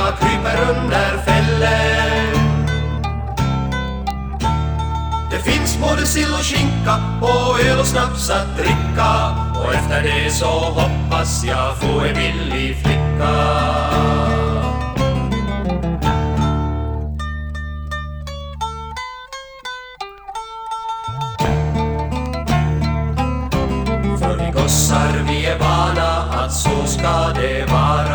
jag kryper under fällen. Det finns både sill och skinka och öl och snaps att dricka, och efter det så hoppas jag få en billig flicka. För vi gossar, vi är vana att så ska det vara.